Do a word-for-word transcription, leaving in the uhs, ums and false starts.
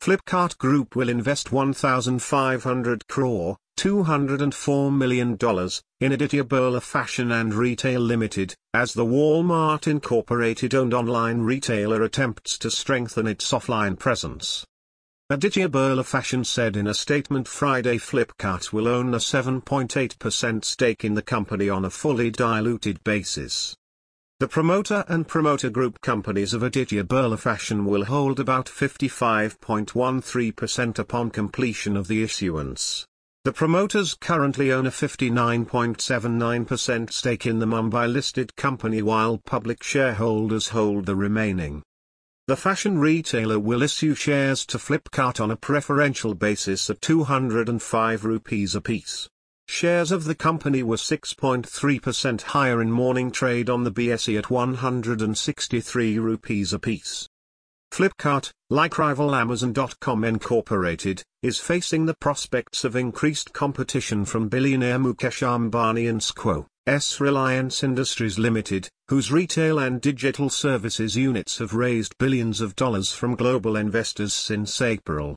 Flipkart Group will invest one thousand five hundred crore, two hundred four million dollars, in Aditya Birla Fashion and Retail Limited, as the Walmart Incorporated-owned online retailer attempts to strengthen its offline presence. Aditya Birla Fashion said in a statement Friday Flipkart will own a seven point eight percent stake in the company on a fully diluted basis. The promoter and promoter group companies of Aditya Birla Fashion will hold about fifty-five point one three percent upon completion of the issuance. The promoters currently own a fifty-nine point seven nine percent stake in the Mumbai-listed company while public shareholders hold the remaining. The fashion retailer will issue shares to Flipkart on a preferential basis at two hundred five rupees apiece. Shares of the company were six point three percent higher in morning trade on the B S E at one hundred sixty-three rupees apiece. Flipkart, like rival Amazon dot com Incorporated, is facing the prospects of increased competition from billionaire Mukesh Ambani and Squo's Reliance Industries Limited, whose retail and digital services units have raised billions of dollars from global investors since April.